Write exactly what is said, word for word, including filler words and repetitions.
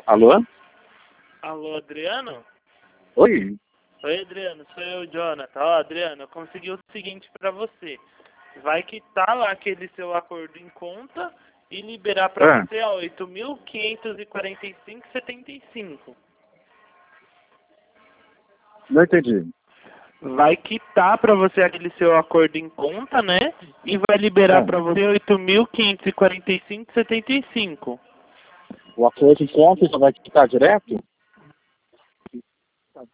Alô? Alô, Adriano? Oi? Oi, Adriano, sou eu, Jonathan. Ó, Adriano, eu consegui o seguinte pra você. Vai quitar lá aquele seu acordo em conta e liberar pra Ah, você ó, oito mil quinhentos e quarenta e cinco reais e setenta e cinco. não entendi. Vai quitar pra você aquele seu acordo em conta, né? E vai liberar Ah, pra você oito mil quinhentos e quarenta e cinco reais e setenta e cinco. o acordo em conta já vai quitar direto?